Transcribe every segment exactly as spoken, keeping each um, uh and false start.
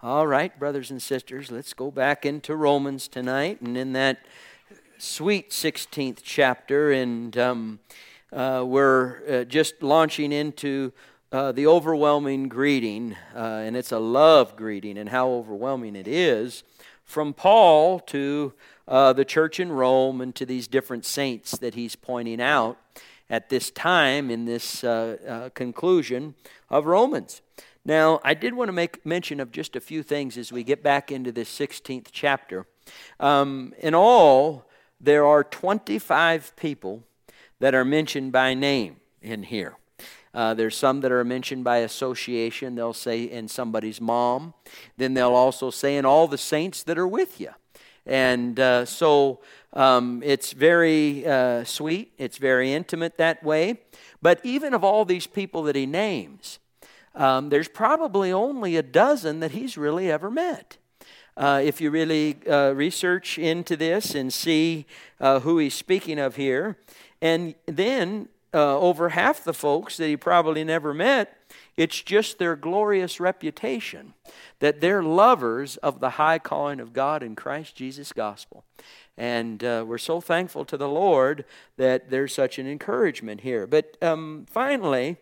All right, brothers and sisters, let's go back into Romans tonight, and in that sweet sixteenth chapter, and um, uh, we're uh, just launching into uh, the overwhelming greeting, uh, and it's a love greeting, and how overwhelming it is, from Paul to uh, the church in Rome and to these different saints that he's pointing out at this time in this uh, uh, conclusion of Romans. Now, I did want to make mention of just a few things as we get back into this sixteenth chapter. Um, in all, there are twenty-five people that are mentioned by name in here. Uh, there's some that are mentioned by association. They'll say in somebody's mom. Then they'll also say in all the saints that are with you. And uh, so um, it's very uh, sweet. It's very intimate that way. But even of all these people that he names, Um, there's probably only a dozen that he's really ever met. Uh, if you really uh, research into this and see uh, who he's speaking of here. And then uh, over half the folks that he probably never met, it's just their glorious reputation that they're lovers of the high calling of God in Christ Jesus' gospel. And uh, we're so thankful to the Lord that there's such an encouragement here. But um, finally,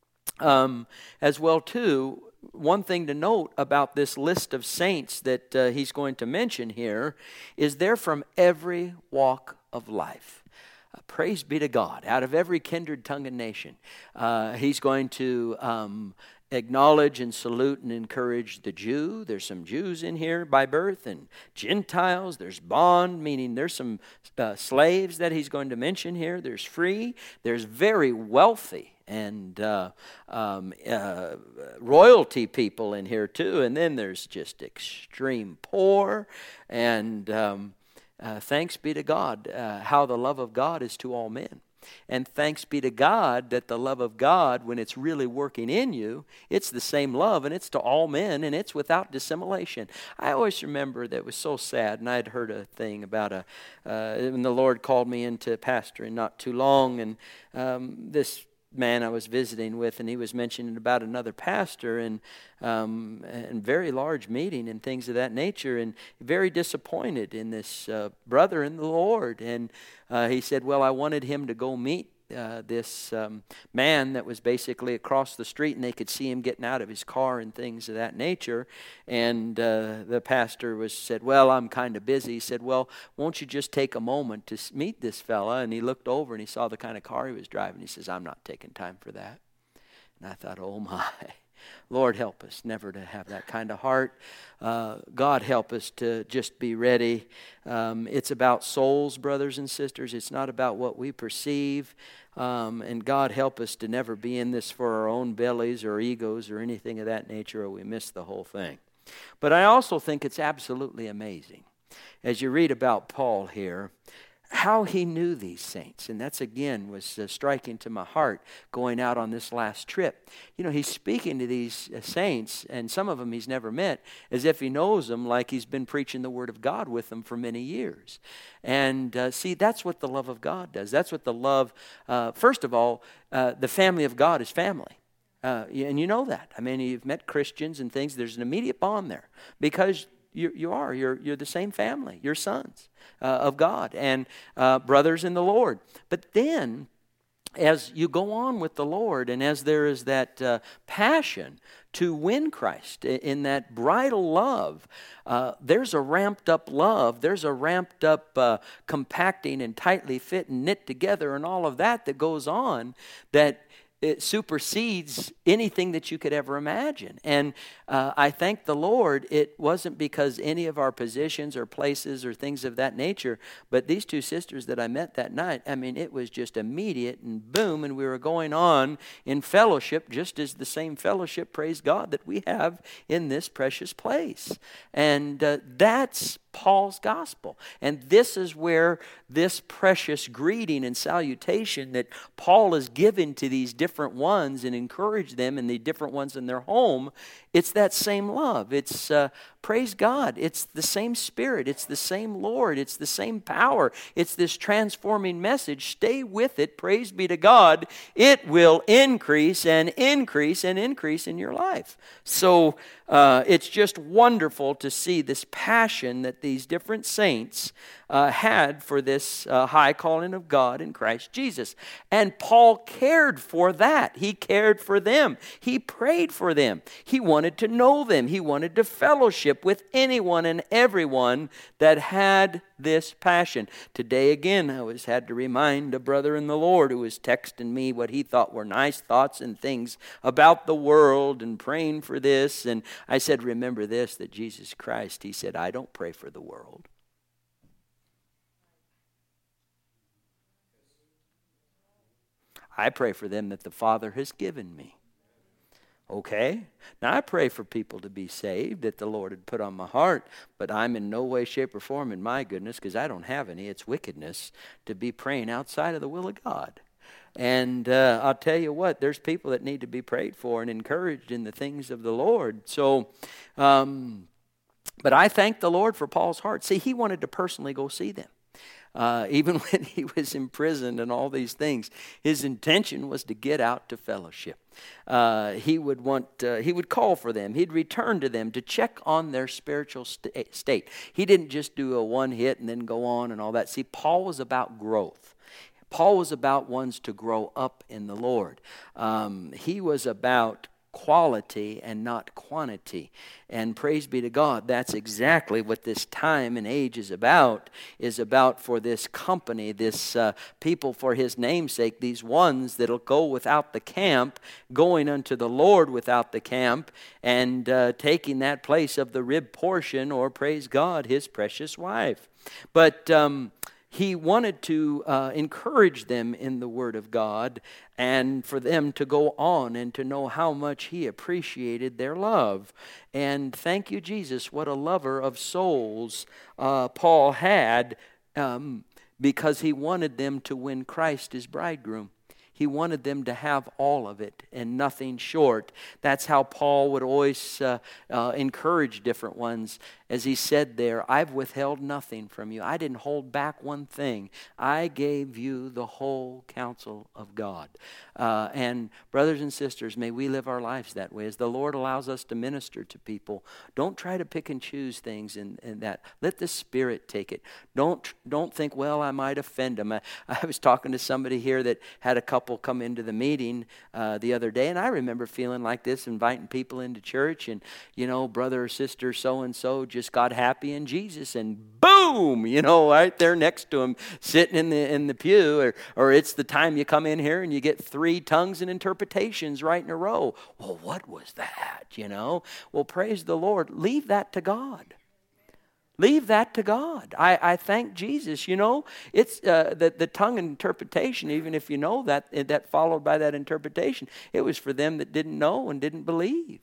Um, as well, too, one thing to note about this list of saints that uh, he's going to mention here is they're from every walk of life. Uh, praise be to God. Out of every kindred, tongue, and nation, uh, he's going to um, acknowledge and salute and encourage the Jew. There's some Jews in here by birth, and Gentiles. There's bond, meaning there's some uh, slaves that he's going to mention here. There's free. There's very wealthy and uh, um, uh, royalty people in here too. And then there's just extreme poor. And um, uh, thanks be to God, uh, how the love of God is to all men. And thanks be to God that the love of God, when it's really working in you, it's the same love, and it's to all men, and it's without dissimulation. I always remember that it was so sad, and I'd heard a thing about a, uh, when the Lord called me into pastoring not too long, and um, this man I was visiting with, and he was mentioning about another pastor and um, and very large meeting and things of that nature, and very disappointed in this uh, brother in the Lord. And uh, he said, well, I wanted him to go meet uh, this um, man that was basically across the street, and they could see him getting out of his car and things of that nature. And uh, the pastor was said, well, I'm kind of busy. He said, well, won't you just take a moment to meet this fella? And he looked over and he saw the kind of car he was driving. He says, I'm not taking time for that. And I thought, oh my, Lord help us never to have that kind of heart. Uh, God help us to just be ready. Um, it's about souls, brothers and sisters. It's not about what we perceive. Um, and God help us to never be in this for our own bellies or egos or anything of that nature, or we miss the whole thing. But I also think it's absolutely amazing, as you read about Paul here, how he knew these saints. And that's, again, was uh, striking to my heart going out on this last trip. You know, he's speaking to these uh, saints, and some of them he's never met, as if he knows them like he's been preaching the Word of God with them for many years. And uh, see, that's what the love of God does. That's what the love, uh, first of all, uh, the family of God is family. Uh, and you know that. I mean, you've met Christians and things. There's an immediate bond there because you, you are. You're, you're the same family. You're sons uh, of God and uh, brothers in the Lord. But then, as you go on with the Lord, and as there is that uh, passion to win Christ in that bridal love, uh, there's a ramped up love, there's a ramped up uh, compacting and tightly fit and knit together and all of that that goes on that it supersedes anything that you could ever imagine. And uh, I thank the Lord, it wasn't because any of our positions or places or things of that nature, but these two sisters that I met that night, I mean, it was just immediate and boom, and we were going on in fellowship, just as the same fellowship, praise God, that we have in this precious place. And uh, that's Paul's gospel. And this is where this precious greeting and salutation that Paul is giving to these different ones and encourage them and the different ones in their home It's that same love. It's, uh, praise God, it's the same Spirit. It's the same Lord. It's the same power. It's this transforming message. Stay with it. Praise be to God. It will increase and increase and increase in your life. So uh, it's just wonderful to see this passion that these different saints uh, had for this uh, high calling of God in Christ Jesus. And Paul cared for that. He cared for them. He prayed for them. He wanted to know them. He wanted to fellowship with anyone and everyone that had this passion. Today again, I was had to remind a brother in the Lord who was texting me what he thought were nice thoughts and things about the world and praying for this. And I said, remember this, that Jesus Christ, he said, I don't pray for the world. I pray for them that the Father has given me. Okay? Now I pray for people to be saved that the Lord had put on my heart, but I'm in no way, shape, or form in my goodness, because I don't have any. It's wickedness to be praying outside of the will of God. And uh, I'll tell you what, there's people that need to be prayed for and encouraged in the things of the Lord. So, um, but I thank the Lord for Paul's heart. See, he wanted to personally go see them. Uh, even when he was imprisoned and all these things, his intention was to get out to fellowship. Uh, he would want, uh, he would call for them. He'd return to them to check on their spiritual st- state. He didn't just do a one hit and then go on and all that. See, Paul was about growth. Paul was about ones to grow up in the Lord. Um, he was about quality and not quantity. And praise be to God, that's exactly what this time and age is about, is about for this company, this uh, people for his namesake, these ones that'll go without the camp, going unto the Lord without the camp, and uh, taking that place of the rib portion, or praise God, his precious wife. But um, he wanted to uh, encourage them in the Word of God, and for them to go on and to know how much he appreciated their love. And thank you, Jesus, what a lover of souls uh, Paul had, um, because he wanted them to win Christ as bridegroom. He wanted them to have all of it and nothing short. That's how Paul would always uh, uh, encourage different ones. As he said there, I've withheld nothing from you. I didn't hold back one thing. I gave you the whole counsel of God. Uh, and brothers and sisters, may we live our lives that way. As the Lord allows us to minister to people, don't try to pick and choose things in, in that. Let the Spirit take it. Don't, don't think, well, I might offend them. I, I was talking to somebody here that had a couple come into the meeting uh, the other day, and I remember feeling like this, inviting people into church, and, you know, brother or sister so-and-so just got happy in Jesus, and boom, you know, right there next to him, sitting in the in the pew, or, or it's the time you come in here and you get three tongues and interpretations right in a row. Well, what was that, you know? Well, praise the Lord. Leave that to God. Leave that to God. I, I thank Jesus. You know, it's uh, the, the tongue interpretation, even if you know that, that followed by that interpretation, it was for them that didn't know and didn't believe.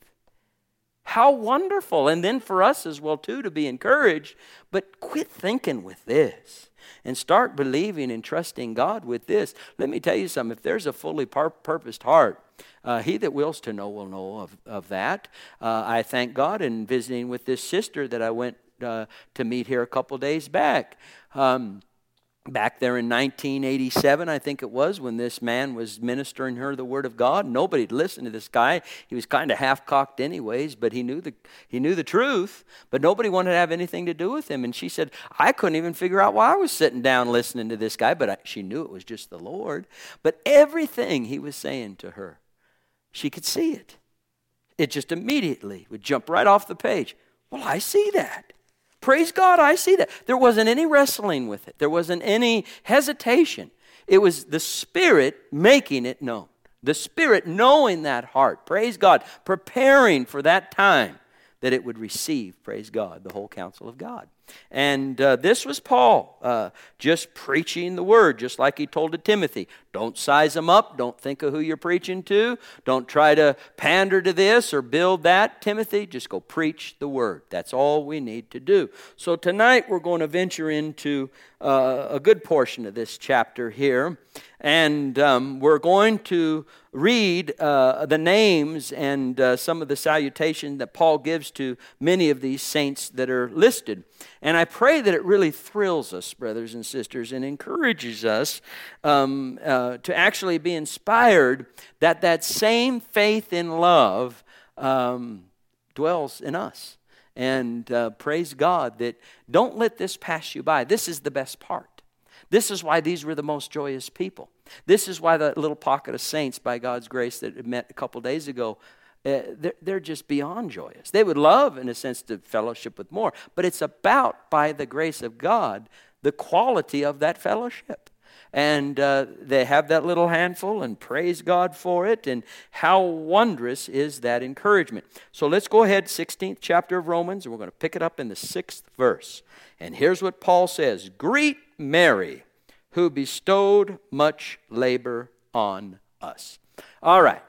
How wonderful. And then for us as well, too, to be encouraged. But quit thinking with this and start believing and trusting God with this. Let me tell you something. If there's a fully pur- purposed heart, Uh, he that wills to know will know of, of that. Uh, I thank God in visiting with this sister that I went uh, to meet here a couple days back. Um, back there in nineteen eighty-seven, I think it was, when this man was ministering her the Word of God. Nobody'd listened to this guy. He was kind of half-cocked anyways, but he knew the he knew the truth. But nobody wanted to have anything to do with him. And she said, I couldn't even figure out why I was sitting down listening to this guy, but I, she knew it was just the Lord. But everything he was saying to her, she could see it. It just immediately would jump right off the page. Well, I see that. Praise God, I see that. There wasn't any wrestling with it. There wasn't any hesitation. It was the Spirit making it known. The Spirit knowing that heart. Praise God. Preparing for that time that it would receive, praise God, the whole counsel of God. And uh, this was Paul, uh, just preaching the word, just like he told to Timothy. Don't size them up. Don't think of who you're preaching to. Don't try to pander to this or build that, Timothy. Just go preach the word. That's all we need to do. So tonight we're going to venture into uh, a good portion of this chapter here. And um, we're going to read uh, the names and uh, some of the salutation that Paul gives to many of these saints that are listed. And I pray that it really thrills us, brothers and sisters, and encourages us um, uh, to actually be inspired that that same faith in love um, dwells in us. And uh, praise God that don't let this pass you by. This is the best part. This is why these were the most joyous people. This is why that little pocket of saints, by God's grace, that met a couple days ago, uh, they're, they're just beyond joyous. They would love, in a sense, to fellowship with more. But it's about, by the grace of God, the quality of that fellowship. And uh, they have that little handful, and praise God for it. And how wondrous is that encouragement. So let's go ahead, sixteenth chapter of Romans, and we're going to pick it up in the sixth verse. And here's what Paul says. Greet Mary, who bestowed much labor on us. All right.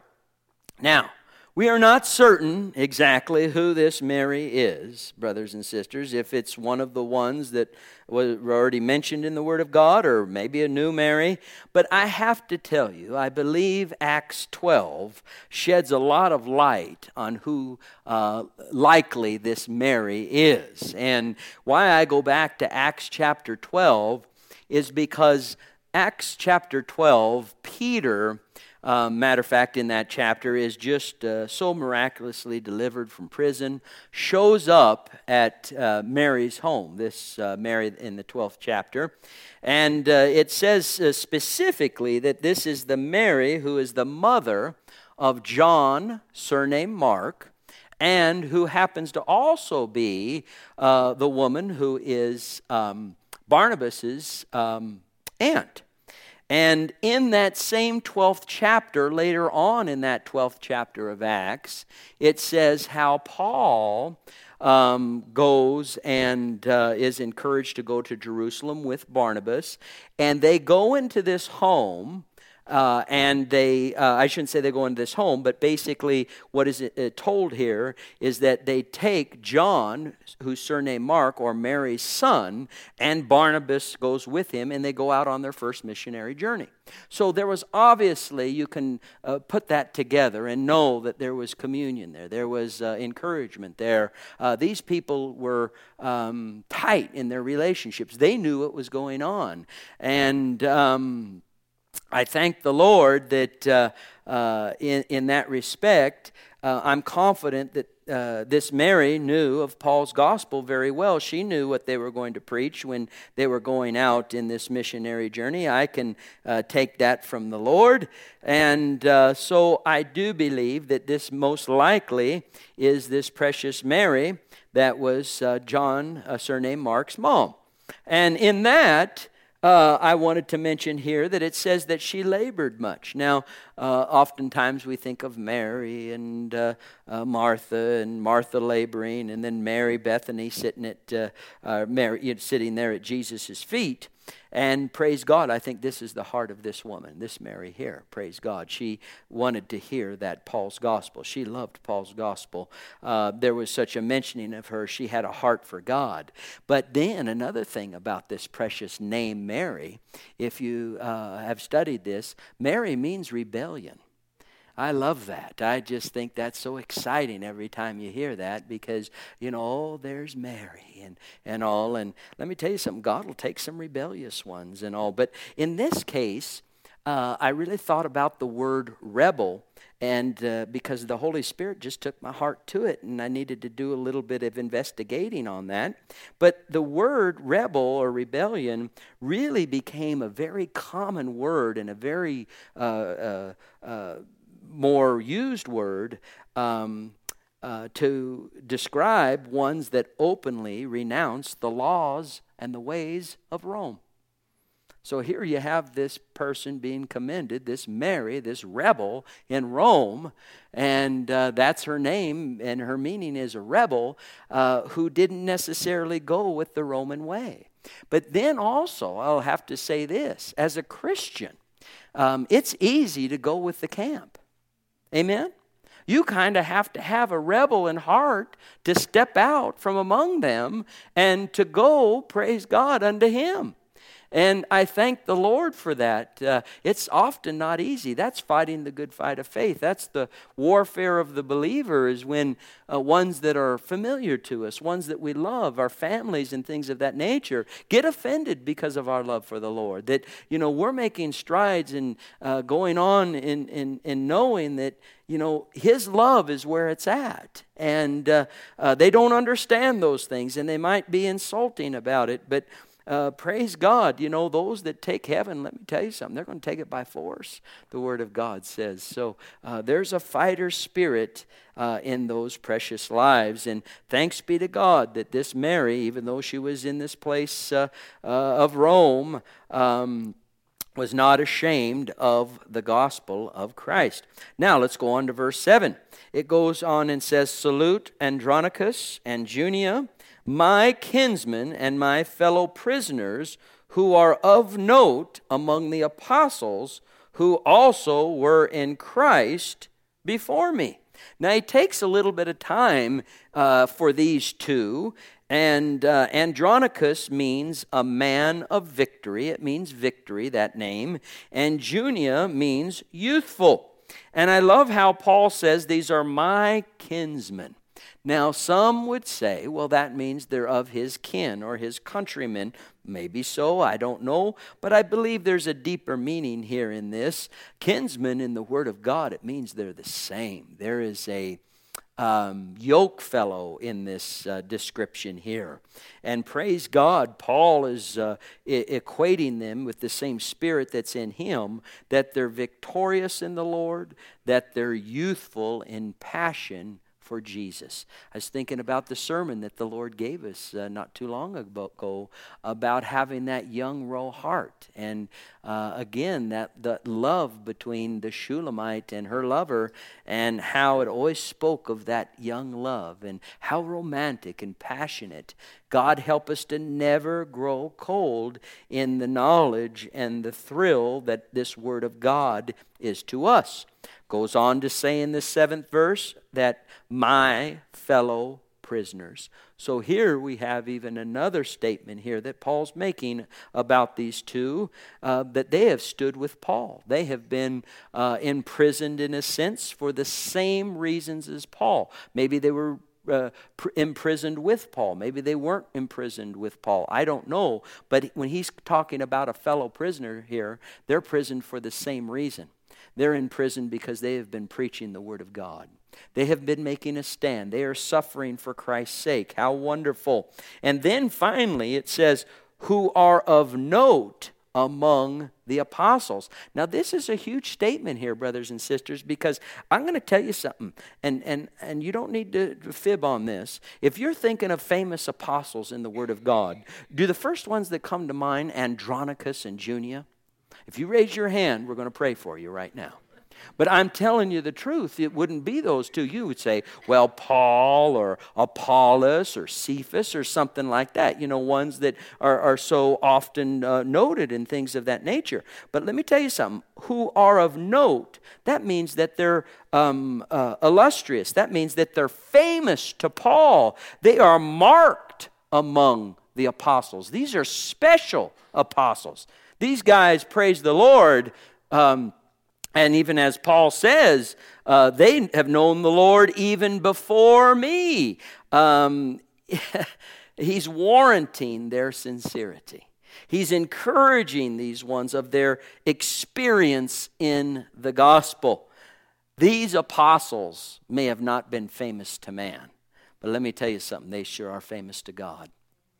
Now, we are not certain exactly who this Mary is, brothers and sisters, if it's one of the ones that was already mentioned in the Word of God, or maybe a new Mary. But I have to tell you, I believe Acts twelve sheds a lot of light on who uh, likely this Mary is. And why I go back to Acts chapter twelve is because Acts chapter twelve, Peter, Uh, matter of fact, in that chapter, is just uh, so miraculously delivered from prison, shows up at uh, Mary's home, this uh, Mary in the twelfth chapter. And uh, it says uh, specifically that this is the Mary who is the mother of John, surnamed Mark, and who happens to also be uh, the woman who is um, Barnabas's um, aunt. And in that same twelfth chapter, later on in that twelfth chapter of Acts, it says how Paul um, goes and uh, is encouraged to go to Jerusalem with Barnabas. And they go into this home, uh, and they, uh, I shouldn't say they go into this home, but basically what is it, uh, told here is that they take John, who's surnamed Mark, or Mary's son, and Barnabas goes with him, and they go out on their first missionary journey. So there was obviously, you can uh, put that together and know that there was communion there. There was uh, encouragement there. Uh, these people were um, tight in their relationships. They knew what was going on. And um, I thank the Lord that uh, uh, in, in that respect, uh, I'm confident that Uh, this Mary knew of Paul's gospel very well. She knew what they were going to preach when they were going out in this missionary journey. I can uh, take that from the Lord. And uh, so I do believe that this most likely is this precious Mary that was uh, John, uh, surnamed Mark's mom. And in that, Uh, I wanted to mention here that it says that she labored much. Now, uh, oftentimes we think of Mary and uh, uh, Martha, and Martha laboring, and then Mary, Bethany sitting at uh, uh, Mary, you know, sitting there at Jesus' feet. And praise God, I think this is the heart of this woman, this Mary here. Praise God. She wanted to hear that Paul's gospel. She loved Paul's gospel. Uh, there was such a mentioning of her. She had a heart for God. But then another thing about this precious name Mary, if you uh, have studied this, Mary means rebellion. I love that. I just think that's so exciting every time you hear that, because, you know, oh, there's Mary and, and all. And let me tell you something, God will take some rebellious ones and all. But in this case, uh, I really thought about the word rebel, and uh, because the Holy Spirit just took my heart to it, and I needed to do a little bit of investigating on that. But the word rebel or rebellion really became a very common word, and a very uh, uh, uh, more used word um, uh, to describe ones that openly renounce the laws and the ways of Rome. So here you have this person being commended, this Mary, this rebel in Rome, and uh, that's her name, and her meaning is a rebel uh, who didn't necessarily go with the Roman way. But then also, I'll have to say this, as a Christian, um, it's easy to go with the camp. Amen? You kind of have to have a rebel in heart to step out from among them and to go, praise God, unto Him. And I thank the Lord for that. Uh, it's often not easy. That's fighting the good fight of faith. That's the warfare of the believer, is when uh, ones that are familiar to us, ones that we love, our families and things of that nature, get offended because of our love for the Lord. That, you know, we're making strides and uh, going on in, in, in knowing that, you know, His love is where it's at. And uh, uh, they don't understand those things, and they might be insulting about it, but Uh, praise God, you know, those that take heaven, let me tell you something, they're going to take it by force, the Word of God says. So uh, there's a fighter spirit uh, in those precious lives. And thanks be to God that this Mary, even though she was in this place uh, uh, of Rome, um, was not ashamed of the gospel of Christ. Now let's go on to verse seven. It goes on and says, Salute Andronicus and Junia, my kinsmen and my fellow prisoners, who are of note among the apostles, who also were in Christ before me. Now he takes a little bit of time uh, for these two. And uh, Andronicus means a man of victory. It means victory, that name. And Junia means youthful. And I love how Paul says, these are my kinsmen. Now, some would say, well, that means they're of his kin or his countrymen. Maybe so, I don't know. But I believe there's a deeper meaning here in this. Kinsmen in the Word of God, it means they're the same. There is a Um, yoke fellow in this uh, description here. And praise God, Paul is uh, e- equating them with the same spirit that's in him, that they're victorious in the Lord, that they're youthful in passion for Jesus. I was thinking about the sermon that the Lord gave us uh, not too long ago about having that young roe heart. And uh, again, that the love between the Shulamite and her lover, and how it always spoke of that young love and how romantic and passionate. God help us to never grow cold in the knowledge and the thrill that this Word of God is to us. Goes on to say in the seventh verse that my fellow prisoners. So here we have even another statement here that Paul's making about these two, uh, that they have stood with Paul. They have been uh, imprisoned in a sense for the same reasons as Paul. Maybe they were Uh, pr- imprisoned with Paul. Maybe they weren't imprisoned with Paul. I don't know. But when he's talking about a fellow prisoner here, they're prisoned for the same reason. They're in prison because they have been preaching the Word of God. They have been making a stand. They are suffering for Christ's sake. How wonderful. And then finally it says, who are of note among the apostles. Now this is a huge statement here, brothers and sisters, because I'm going to tell you something, and, and, and you don't need to fib on this. If you're thinking of famous apostles in the Word of God, do the first ones that come to mind Andronicus and Junia? If you raise your hand, we're going to pray for you right now. But I'm telling you the truth, it wouldn't be those two. You would say, well, Paul or Apollos or Cephas or something like that. You know, ones that are, are so often uh, noted and things of that nature. But let me tell you something. Who are of note, that means that they're um, uh, illustrious. That means that they're famous to Paul. They are marked among the apostles. These are special apostles. These guys, praise the Lord, um, and even as Paul says, uh, they have known the Lord even before me. Um, he's warranting their sincerity. He's encouraging these ones of their experience in the gospel. These apostles may have not been famous to man, but let me tell you something, they sure are famous to God.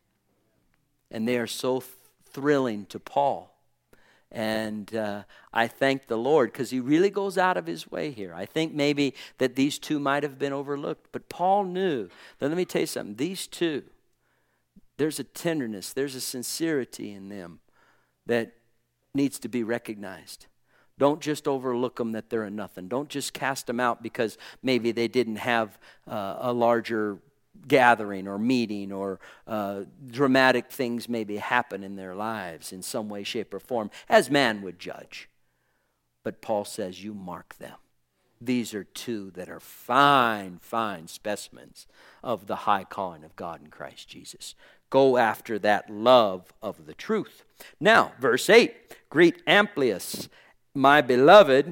And they are so thrilling to Paul. And uh, I thank the Lord because he really goes out of his way here. I think maybe that these two might have been overlooked, but Paul knew. Now let me tell you something. These two, there's a tenderness, there's a sincerity in them that needs to be recognized. Don't just overlook them that they're a nothing. Don't just cast them out because maybe they didn't have uh, a larger gathering or meeting or uh, dramatic things maybe happen in their lives in some way, shape, or form, as man would judge. But Paul says, you mark them. These are two that are fine, fine specimens of the high calling of God in Christ Jesus. Go after that love of the truth. Now, verse eight, greet Amplias, my beloved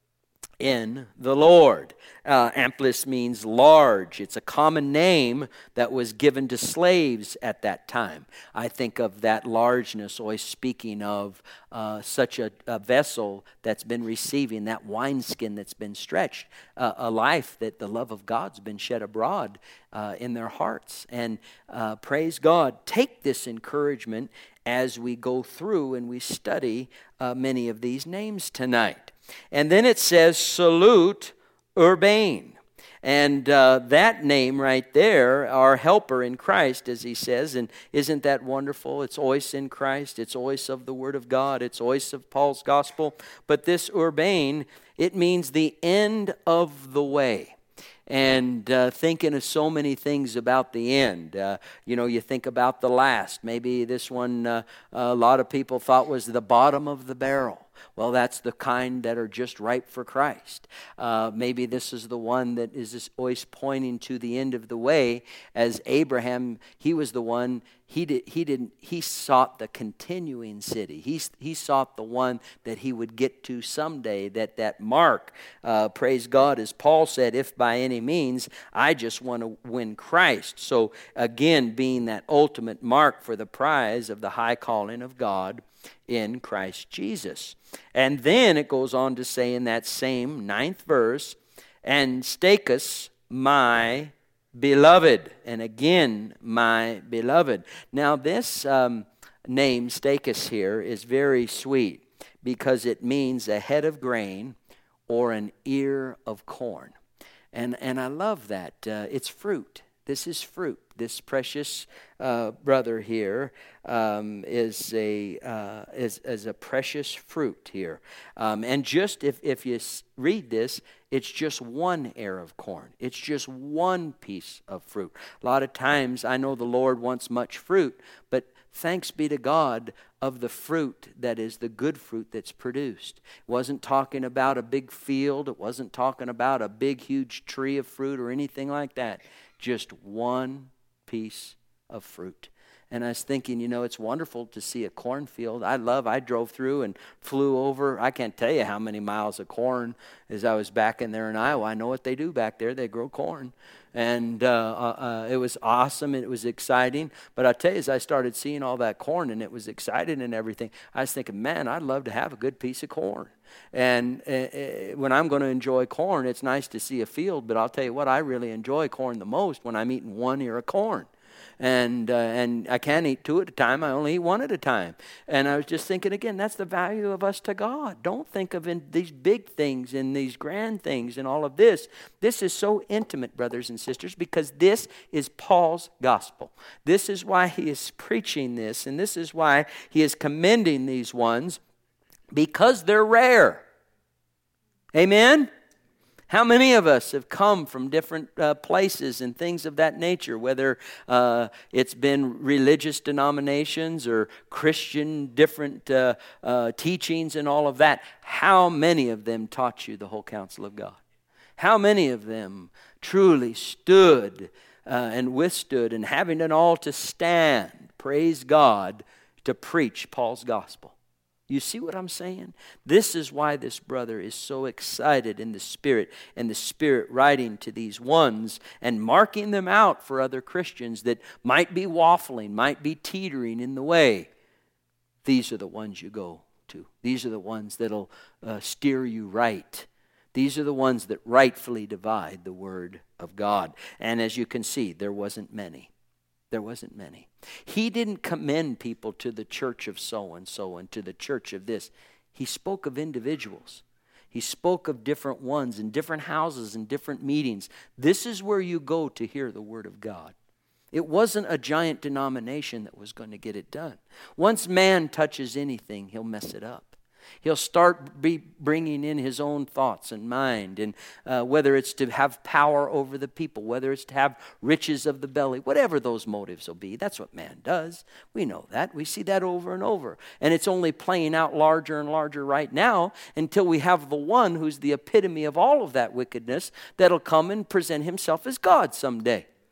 in the Lord. Uh, Amplias means large. It's a common name that was given to slaves at that time. I think of that largeness, always speaking of uh, such a, a vessel that's been receiving, that wineskin that's been stretched, uh, a life that the love of God's been shed abroad uh, in their hearts. And uh, praise God, take this encouragement as we go through and we study uh, many of these names tonight. And then it says, salute Urbane. And uh, that name right there, our helper in Christ, as he says, and isn't that wonderful? It's ois in Christ, it's ois of the Word of God, it's ois of Paul's gospel. But this Urbane, it means the end of the way. And uh, thinking of so many things about the end. Uh, you know, you think about the last. Maybe this one uh, a lot of people thought was the bottom of the barrel. Well, that's the kind that are just ripe for Christ. Uh, maybe this is the one that is always pointing to the end of the way. As Abraham, he was the one, he did, he didn't, he sought the continuing city. He, he sought the one that he would get to someday, that that mark, uh, praise God, as Paul said, if by any means, I just want to win Christ. So again, being that ultimate mark for the prize of the high calling of God in Christ Jesus. And then it goes on to say in that same ninth verse, and Stachys, my beloved. And again, my beloved. Now this um, name, Stachys here, is very sweet because it means a head of grain or an ear of corn. And, and I love that. Uh, it's fruit. This is fruit. This precious uh, brother here um, is a uh, is, is a precious fruit here. Um, and just if, if you read this, it's just one ear of corn. It's just one piece of fruit. A lot of times I know the Lord wants much fruit, but thanks be to God of the fruit that is the good fruit that's produced. It wasn't talking about a big field. It wasn't talking about a big, huge tree of fruit or anything like that. Just one piece of fruit. And I was thinking, you know, it's wonderful to see a cornfield. I love, I drove through and flew over. I can't tell you how many miles of corn as I was back in there in Iowa. I know what they do back there. They grow corn. And uh, uh, it was awesome. And it was exciting. But I tell you, as I started seeing all that corn and it was exciting and everything, I was thinking, man, I'd love to have a good piece of corn. And uh, uh, when I'm going to enjoy corn, it's nice to see a field. But I'll tell you what, I really enjoy corn the most when I'm eating one ear of corn. And uh, and I can't eat two at a time. I only eat one at a time. And I was just thinking, again, that's the value of us to God. Don't think of in these big things and these grand things and all of this. This is so intimate, brothers and sisters, because this is Paul's gospel. This is why he is preaching this, and this is why he is commending these ones, because they're rare. Amen? How many of us have come from different uh, places and things of that nature, whether uh, it's been religious denominations or Christian different uh, uh, teachings and all of that? How many of them taught you the whole counsel of God? How many of them truly stood uh, and withstood and having it all to stand, praise God, to preach Paul's gospel? You see what I'm saying? This is why this brother is so excited in the Spirit, and the Spirit writing to these ones and marking them out for other Christians that might be waffling, might be teetering in the way. These are the ones you go to. These are the ones that'll uh, steer you right. These are the ones that rightfully divide the Word of God. And as you can see, there wasn't many. There wasn't many. He didn't commend people to the church of so-and-so and to the church of this. He spoke of individuals. He spoke of different ones in different houses and different meetings. This is where you go to hear the Word of God. It wasn't a giant denomination that was going to get it done. Once man touches anything, he'll mess it up. He'll start be bringing in his own thoughts and mind, and uh, whether it's to have power over the people, whether it's to have riches of the belly, whatever those motives will be. That's what man does. We know that. We see that over and over. And it's only playing out larger and larger right now until we have the one who's the epitome of all of that wickedness that'll come and present himself as God someday.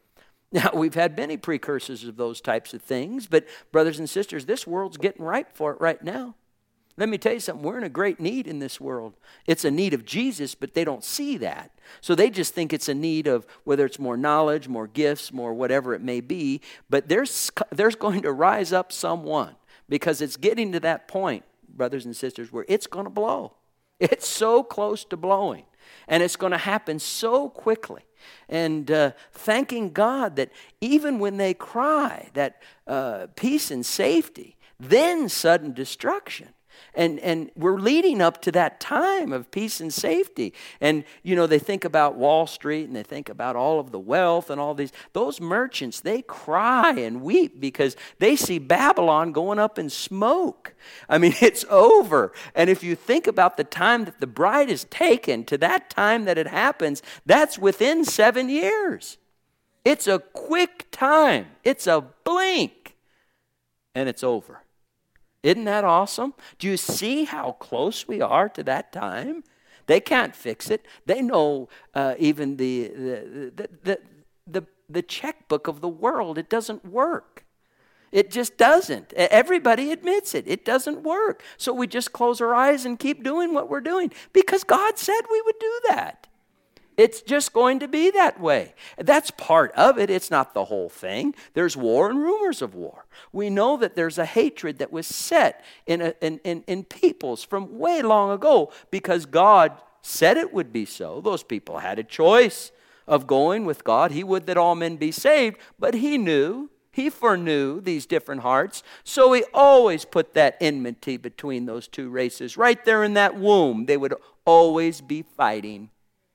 Now, we've had many precursors of those types of things, but brothers and sisters, this world's getting ripe for it right now. Let me tell you something, we're in a great need in this world. It's a need of Jesus, but they don't see that. So they just think it's a need of whether it's more knowledge, more gifts, more whatever it may be, but there's there's going to rise up someone, because it's getting to that point, brothers and sisters, where it's going to blow. It's so close to blowing, and it's going to happen so quickly. And uh, thanking God that even when they cry, that uh, peace and safety, then sudden destruction. And and we're leading up to that time of peace and safety. And, you know, they think about Wall Street and they think about all of the wealth and all these. Those merchants, they cry and weep because they see Babylon going up in smoke. I mean, it's over. And if you think about the time that the bride is taken to that time that it happens, that's within seven years. It's a quick time. It's a blink. And it's over. Isn't that awesome? Do you see how close we are to that time? They can't fix it. They know uh, even the the, the the the the checkbook of the world, it doesn't work. It just doesn't. Everybody admits it. It doesn't work. So we just close our eyes and keep doing what we're doing because God said we would do that. It's just going to be that way. That's part of it. It's not the whole thing. There's war and rumors of war. We know that there's a hatred that was set in, a, in, in, in peoples from way long ago because God said it would be so. Those people had a choice of going with God. He would that all men be saved, but he knew, he foreknew these different hearts. So he always put that enmity between those two races. Right there in that womb, they would always be fighting.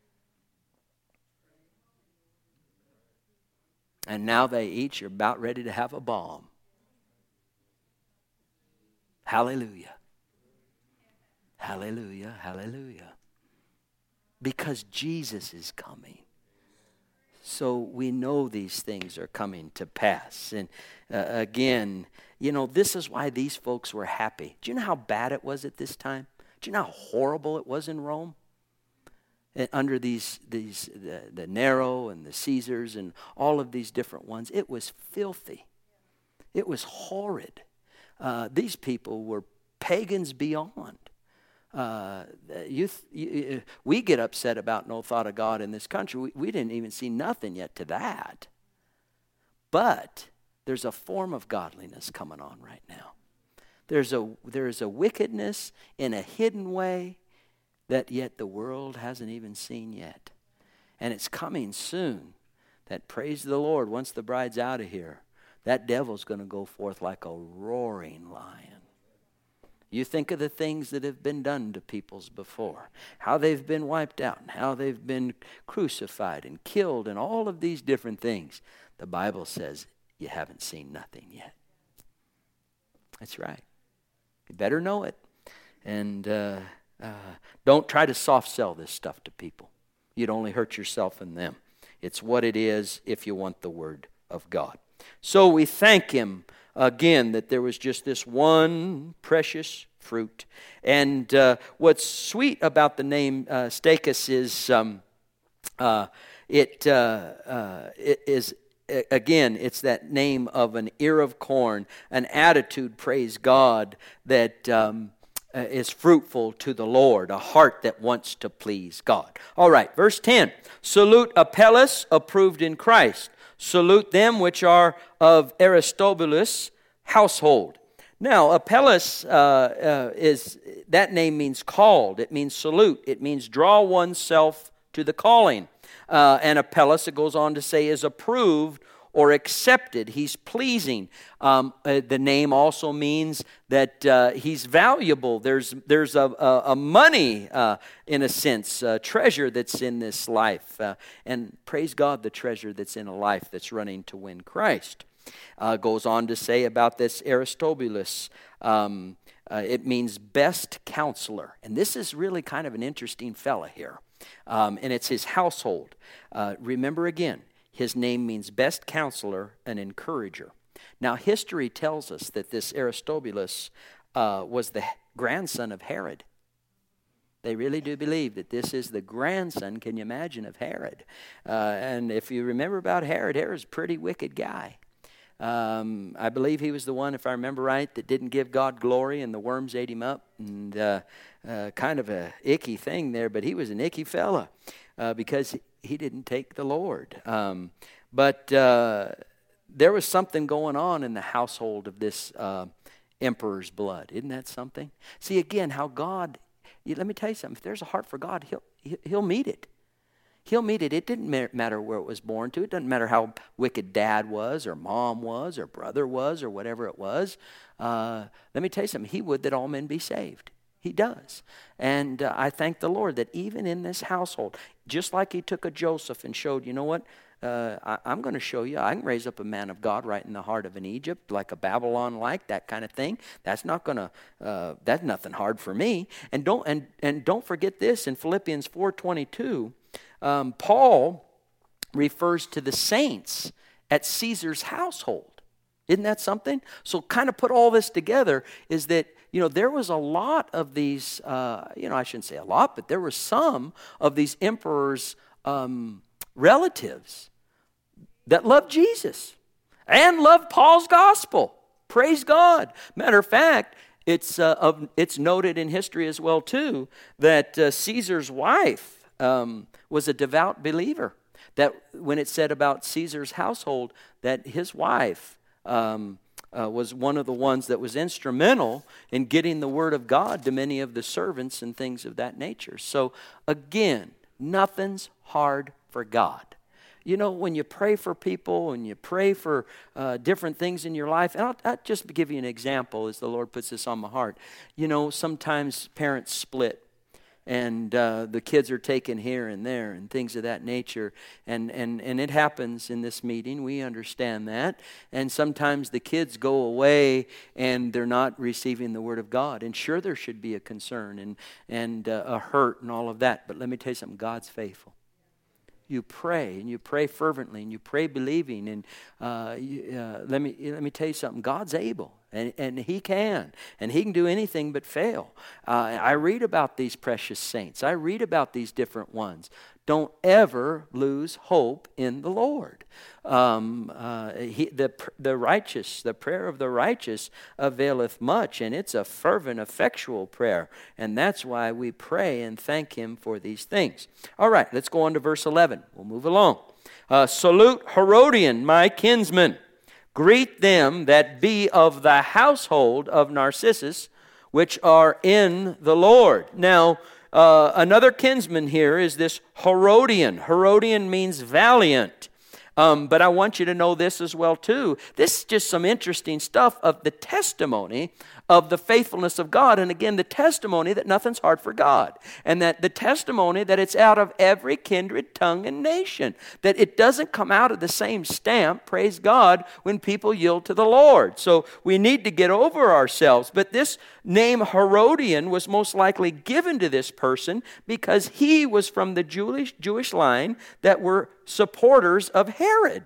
And now they each are about ready to have a bomb. Hallelujah. Hallelujah. Hallelujah. Because Jesus is coming. So we know these things are coming to pass. And uh, again, you know, this is why these folks were happy. Do you know how bad it was at this time? Do you know how horrible it was in Rome? And under these, these the, the Nero and the Caesars and all of these different ones, it was filthy. It was horrid. Uh, these people were pagans beyond. Uh, you, you, we get upset about no thought of God in this country. We, we didn't even see nothing yet to that. But there's a form of godliness coming on right now. There's a, there's a wickedness in a hidden way that yet the world hasn't even seen yet. And it's coming soon. That, praise the Lord, once the bride's out of here, that devil's going to go forth like a roaring lion. You think of the things that have been done to peoples before, how they've been wiped out, and how they've been crucified and killed, and all of these different things. The Bible says you haven't seen nothing yet. That's right. You better know it. And uh, uh, don't try to soft sell this stuff to people. You'd only hurt yourself and them. It's what it is if you want the Word of God. So we thank Him again that there was just this one precious fruit. And uh, what's sweet about the name uh, Stachys is um, uh, it, uh, uh, it is, again, it's that name of an ear of corn, an attitude, praise God, that um, uh, is fruitful to the Lord, a heart that wants to please God. All right, verse ten. Salute Apelles, approved in Christ. Salute them which are of Aristobulus' household. Now, Apelles uh, uh, is, that name means called. It means salute. It means draw oneself to the calling. Uh, and Apelles, it goes on to say, is approved or accepted. He's pleasing. Um, uh, the name also means that uh, he's valuable. There's there's a, a, a money, uh, in a sense, a treasure that's in this life. Uh, and praise God, the treasure that's in a life that's running to win Christ. Uh, goes on to say about this Aristobulus, um, uh, it means best counselor. And this is really kind of an interesting fella here. Um, and it's his household. Uh, remember again, his name means best counselor, an encourager. Now, history tells us that this Aristobulus uh, was the grandson of Herod. They really do believe that this is the grandson, can you imagine, of Herod. Uh, and if you remember about Herod, Herod's a pretty wicked guy. Um, I believe he was the one, if I remember right, that didn't give God glory and the worms ate him up. And uh, uh, kind of a icky thing there, but he was an icky fella uh, because he didn't take the Lord. Um, but uh, there was something going on in the household of this uh, emperor's blood. Isn't that something? See, again, how God... You, let me tell you something. If there's a heart for God, he'll, he'll meet it. He'll meet it. It didn't matter where it was born to. It doesn't matter how wicked dad was or mom was or brother was or whatever it was. Uh, let me tell you something. He would that all men be saved. He does. And uh, I thank the Lord that even in this household, just like he took a Joseph and showed, you know what, uh, I, I'm going to show you, I can raise up a man of God right in the heart of an Egypt, like a Babylon, like that kind of thing. That's not going to, uh, that's nothing hard for me. And don't, and, and don't forget this, in Philippians four twenty-two, um, Paul refers to the saints at Caesar's household. Isn't that something? So kind of put all this together is that, you know, there was a lot of these, uh, you know, I shouldn't say a lot, but there were some of these emperors' um, relatives that loved Jesus and loved Paul's gospel. Praise God. Matter of fact, it's uh, of, it's noted in history as well, too, that uh, Caesar's wife um, was a devout believer. That when it said about Caesar's household, that his wife um, uh, was one of the ones that was instrumental in getting the word of God to many of the servants and things of that nature. So again, nothing's hard for God. You know, when you pray for people and you pray for uh, different things in your life, and I'll, I'll just give you an example as the Lord puts this on my heart. You know, sometimes parents split. And uh, the kids are taken here and there and things of that nature. And, and, and it happens in this meeting. We understand that. And sometimes the kids go away and they're not receiving the word of God. And sure, there should be a concern and, and uh, a hurt and all of that. But let me tell you something. God's faithful. You pray and you pray fervently and you pray believing. And uh, you, uh, let me let me tell you something. God's able. And, and he can. And he can do anything but fail. Uh, I read about these precious saints. I read about these different ones. Don't ever lose hope in the Lord. Um, uh, he, the, the righteous, the prayer of the righteous availeth much. And it's a fervent, effectual prayer. And that's why we pray and thank him for these things. All right, let's go on to verse eleven. We'll move along. Uh, Salute Herodian, my kinsman. Greet them that be of the household of Narcissus, which are in the Lord. Now, uh, another kinsman here is this Herodian. Herodian means valiant. Um, but I want you to know this as well, too. This is just some interesting stuff of the testimony of the faithfulness of God. And again, the testimony that nothing's hard for God. And that the testimony that it's out of every kindred, tongue, and nation. That it doesn't come out of the same stamp, praise God, when people yield to the Lord. So we need to get over ourselves. But this name Herodian was most likely given to this person because he was from the Jewish, Jewish line that were supporters of Herod.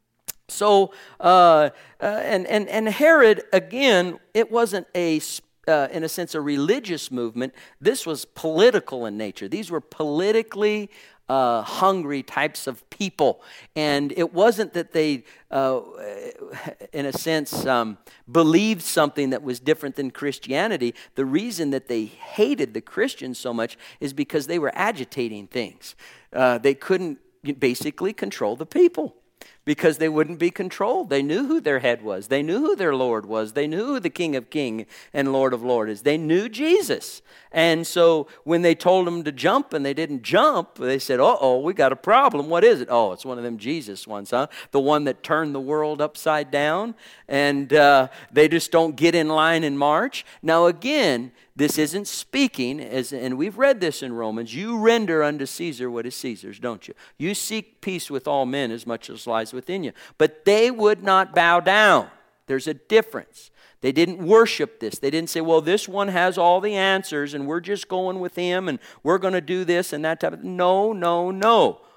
So, uh, uh, and, and, and Herod, again, it wasn't a, uh, in a sense, a religious movement. This was political in nature. These were politically uh, hungry types of people. And it wasn't that they, uh, in a sense, um, believed something that was different than Christianity. The reason that they hated the Christians so much is because they were agitating things. Uh, they couldn't basically control the people. Because they wouldn't be controlled. They knew who their head was. They knew who their Lord was. They knew who the King of Kings and Lord of Lords is. They knew Jesus. And so when they told them to jump and they didn't jump, they said, uh-oh, we got a problem. What is it? Oh, it's one of them Jesus ones, huh? The one that turned the world upside down. And uh, they just don't get in line and march. Now again, this isn't speaking, as, and we've read this in Romans, you render unto Caesar what is Caesar's, don't you? You seek peace with all men as much as lies within you. But they would not bow down. There's a difference. They didn't worship this. They didn't say, well, this one has all the answers and we're just going with him and we're going to do this and that type of thing. No, no, no.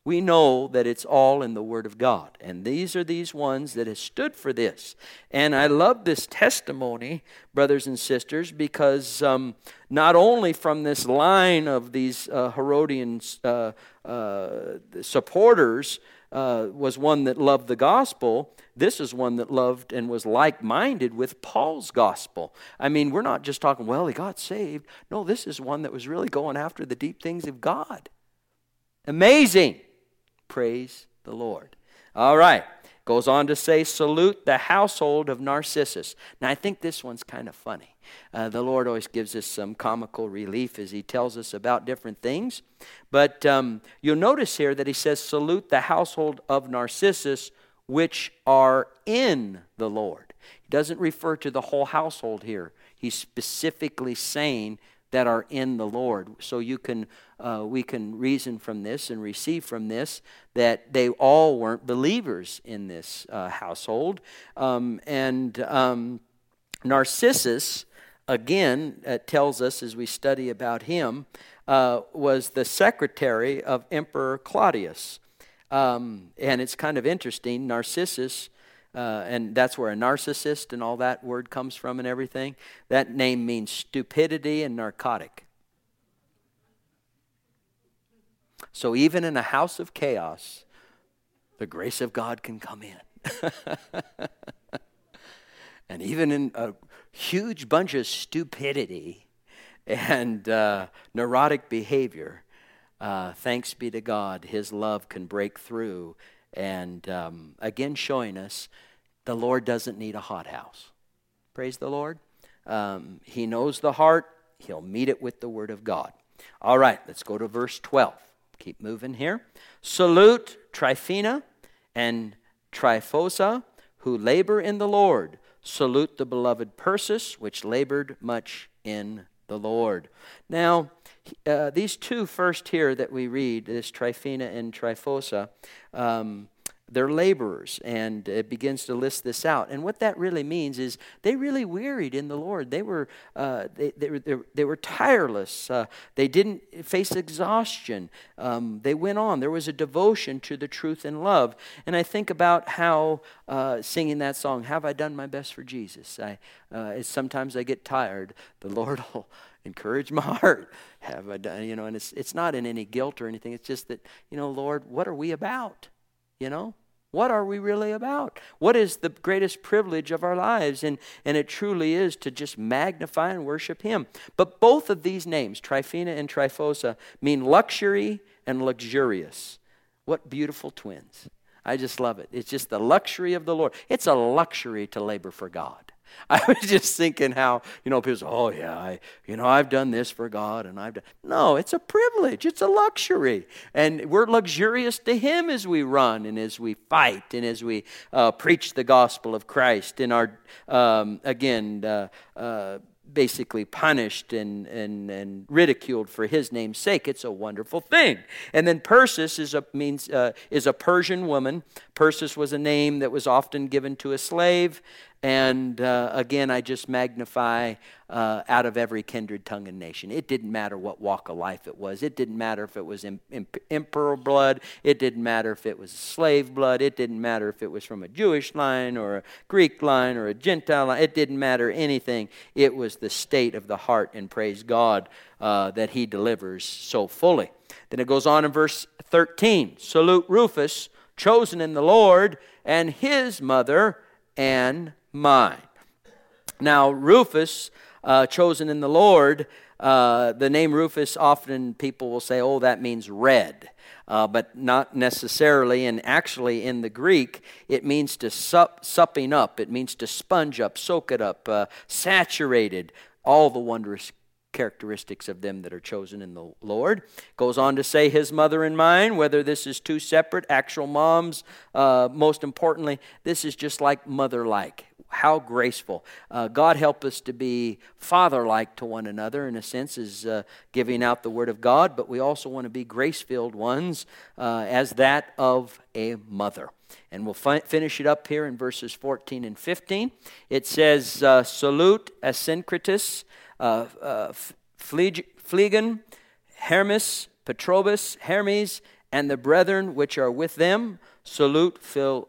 we know that it's all in the Word of God. And these are these ones that have stood for this. And I love this testimony, brothers and sisters, because um, not only from this line of these uh, Herodian uh, uh, supporters uh, was one that loved the gospel, this is one that loved and was like-minded with Paul's gospel. I mean, we're not just talking, well, he got saved. No, this is one that was really going after the deep things of God. Amazing. Praise the Lord. All right. Goes on to say, salute the household of Narcissus. Now, I think this one's kind of funny. Uh, the Lord always gives us some comical relief as he tells us about different things. But um, you'll notice here that he says, salute the household of Narcissus, which are in the Lord. He doesn't refer to the whole household here. He's specifically saying that are in the Lord. So you can, uh, we can reason from this and receive from this that they all weren't believers in this uh, household. Um, and um, Narcissus, again, uh, tells us as we study about him, uh, was the secretary of Emperor Claudius. Um, and it's kind of interesting, Narcissus, Uh, and that's where a narcissist and all that word comes from and everything. That name means stupidity and narcotic. So even in a house of chaos, the grace of God can come in. And even in a huge bunch of stupidity and uh, neurotic behavior, uh, thanks be to God, his love can break through. And um, again, showing us the Lord doesn't need a hothouse. Praise the Lord. Um, he knows the heart. He'll meet it with the Word of God. All right, let's go to verse twelve. Keep moving here. Salute Tryphena and Tryphosa, who labor in the Lord. Salute the beloved Persis, which labored much in the Lord. Now, uh, these two first here that we read, this Tryphena and Tryphosa, um, they're laborers, and it begins to list this out. And what that really means is they really wearied in the Lord. They were uh, they, they were they, they were tireless. Uh, they didn't face exhaustion. Um, they went on. There was a devotion to the truth and love. And I think about how uh, singing that song, "Have I Done My Best for Jesus?" I uh, sometimes I get tired. The Lord will encourage my heart. Have I done? You know, and it's it's not in any guilt or anything. It's just that, you know, Lord, what are we about? You know, what are we really about? What is the greatest privilege of our lives? And, and it truly is to just magnify and worship him. But both of these names, Tryphena and Tryphosa, mean luxury and luxurious. What beautiful twins. I just love it. It's just the luxury of the Lord. It's a luxury to labor for God. I was just thinking how, you know, people say, oh yeah, I, you know, I've done this for God and I've done. No, it's a privilege. It's a luxury. And we're luxurious to him as we run and as we fight and as we uh, preach the gospel of Christ and are, um, again, uh, uh, basically punished and, and, and ridiculed for his name's sake. It's a wonderful thing. And then Persis is a means uh, is a Persian woman. Persis was a name that was often given to a slave. And uh, again, I just magnify uh, out of every kindred tongue and nation. It didn't matter what walk of life it was. It didn't matter if it was em- em- emperor blood. It didn't matter if it was slave blood. It didn't matter if it was from a Jewish line or a Greek line or a Gentile line. It didn't matter anything. It was the state of the heart, and praise God uh, that he delivers so fully. Then it goes on in verse thirteen. Salute Rufus, chosen in the Lord, and his mother and mine. Now, Rufus, uh, chosen in the Lord, uh, the name Rufus, often people will say, oh, that means red. Uh, but not necessarily, and actually in the Greek, it means to sup, supping up. It means to sponge up, soak it up, uh, saturated, all the wondrous characteristics of them that are chosen in the Lord. Goes on to say his mother and mine, whether this is two separate actual moms, uh, most importantly, this is just like mother-like. How graceful. Uh, God help us to be father-like to one another, in a sense, is uh, giving out the word of God, but we also want to be grace-filled ones uh, as that of a mother. And we'll fi- finish it up here in verses fourteen and fifteen. It says, uh, salute Asyncritus, uh, uh, Phlegon, Hermes, Petrobus, Hermes, And the brethren which are with them salute Phil,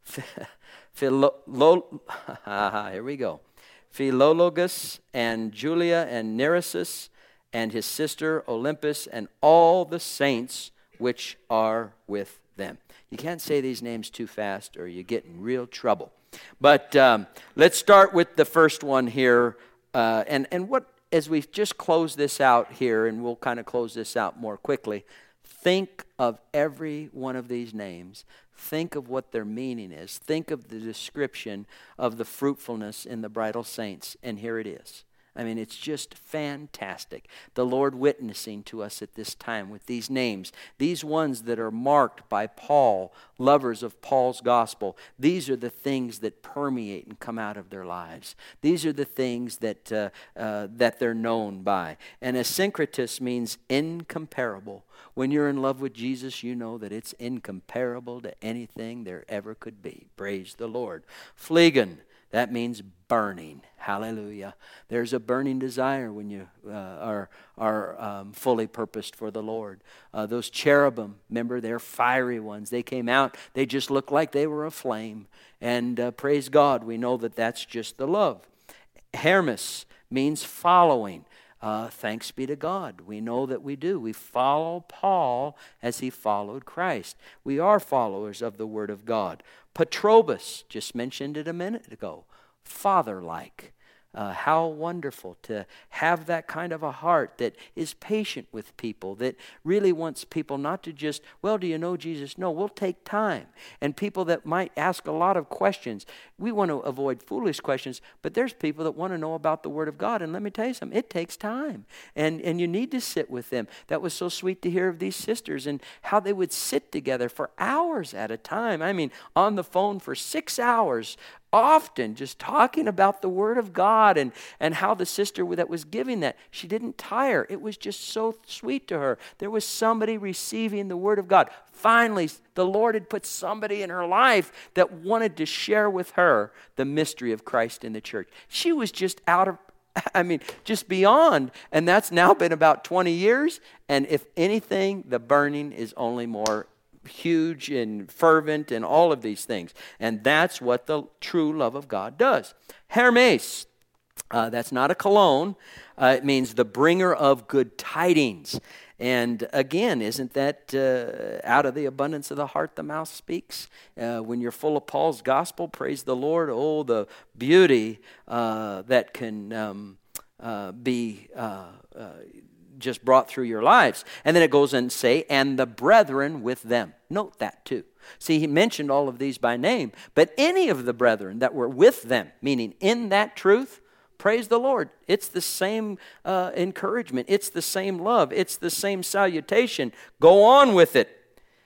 Philo, lo, here we go. Philologus and Julia and Nereus and his sister Olympus and all the saints which are with them. You can't say these names too fast or you get in real trouble. But um, let's start with the first one here. Uh, and, and what, as we just close this out here, and we'll kind of close this out more quickly, think of every one of these names. Think of what their meaning is. Think of the description of the fruitfulness in the bridal saints. And here it is. I mean, it's just fantastic. The Lord witnessing to us at this time with these names. These ones that are marked by Paul, lovers of Paul's gospel. These are the things that permeate and come out of their lives. These are the things that, uh, uh, that they're known by. And Asyncritus means incomparable. When you're in love with Jesus, you know that it's incomparable to anything there ever could be. Praise the Lord. Phlegon. That means burning. Hallelujah. There's a burning desire when you uh, are, are um, fully purposed for the Lord. Uh, those cherubim, remember, they're fiery ones. They came out, they just looked like they were aflame. And uh, praise God, we know that that's just the love. Hermes means following. Uh, thanks be to God. We know that we do. We follow Paul as he followed Christ. We are followers of the Word of God. Patrobus, just mentioned it a minute ago. Father-like. Uh, how wonderful to have that kind of a heart that is patient with people, that really wants people not to just, well, do you know Jesus? No, we'll take time. And people that might ask a lot of questions. We want to avoid foolish questions, but there's people that want to know about the Word of God. And let me tell you something, it takes time. And, and you need to sit with them. That was so sweet to hear of these sisters and how they would sit together for hours at a time. I mean, on the phone for six hours, often just talking about the Word of God and, and how the sister that was giving that, she didn't tire. It was just so sweet to her. There was somebody receiving the Word of God. Finally, the Lord had put somebody in her life that wanted to share with her the mystery of Christ in the church. She was just out of, I mean, just beyond. And that's now been about twenty years. And if anything, the burning is only more huge and fervent and all of these things. And that's what the true love of God does. Hermes, uh, that's not a cologne. Uh, it means the bringer of good tidings. And again, isn't that uh, out of the abundance of the heart the mouth speaks? Uh, when you're full of Paul's gospel, praise the Lord. Oh, the beauty uh, that can um, uh, be uh, uh, just brought through your lives. And then it goes and say, and the brethren with them. Note that too. See, he mentioned all of these by name, but any of the brethren that were with them, meaning in that truth, praise the Lord. It's the same uh, encouragement. It's the same love. It's the same salutation. Go on with it.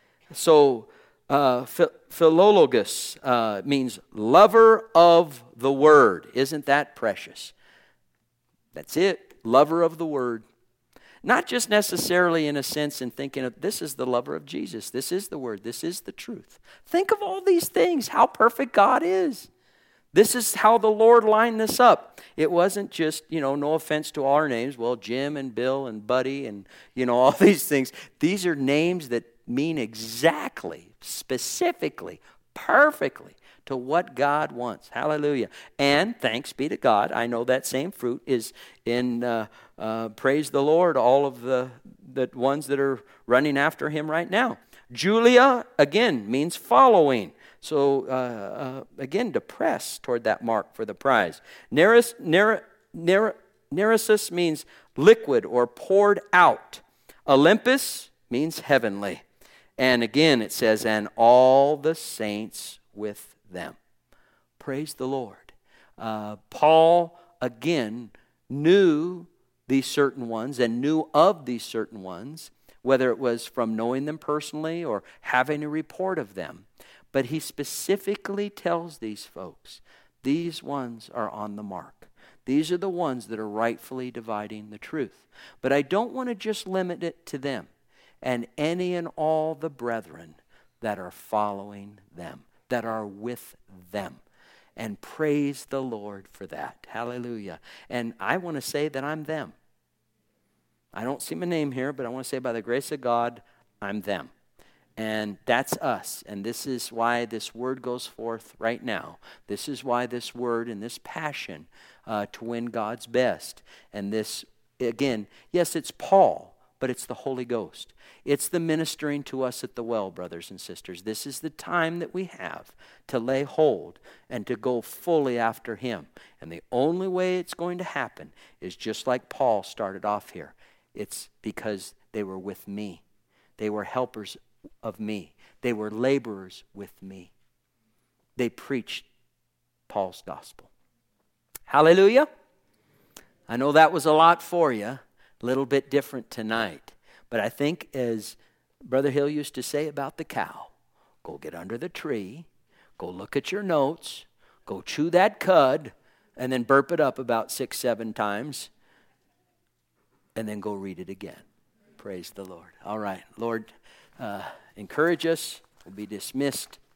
So, uh, Philologus uh, means lover of the word. Isn't that precious? That's it. Lover of the word. Not just necessarily in a sense in thinking of this is the lover of Jesus. This is the word. This is the truth. Think of all these things, how perfect God is. This is how the Lord lined this up. It wasn't just, you know, no offense to all our names. Well, Jim and Bill and Buddy and, you know, all these things. These are names that mean exactly, specifically, perfectly to what God wants. Hallelujah. And thanks be to God, I know that same fruit is in, uh, uh, praise the Lord, all of the, the ones that are running after him right now. Julia, again, means following. So, uh, uh, again, to press toward that mark for the prize. Nereus, Nere, Nere, Nereus means liquid or poured out. Olympus means heavenly. And again, it says, and all the saints with them. Praise the Lord. Uh, Paul, again, knew these certain ones and knew of these certain ones, whether it was from knowing them personally or having a report of them. But he specifically tells these folks, these ones are on the mark. These are the ones that are rightfully dividing the truth. But I don't want to just limit it to them and any and all the brethren that are following them, that are with them. And praise the Lord for that. Hallelujah. And I want to say that I'm them. I don't see my name here, but I want to say by the grace of God, I'm them. And that's us. And this is why this word goes forth right now. This is why this word and this passion uh, to win God's best. And this, again, yes, it's Paul, but it's the Holy Ghost. It's the ministering to us at the well, brothers and sisters. This is the time that we have to lay hold and to go fully after him. And the only way it's going to happen is just like Paul started off here. It's because they were with me. They were helpers of me. They were laborers with me. They preached Paul's gospel. Hallelujah. I know that was a lot for you, a little bit different tonight. But I think, as Brother Hill used to say about the cow, go get under the tree, go look at your notes, go chew that cud, and then burp it up about six, seven times, and then go read it again. Praise the Lord. All right, Lord, uh, encourage us. We'll be dismissed.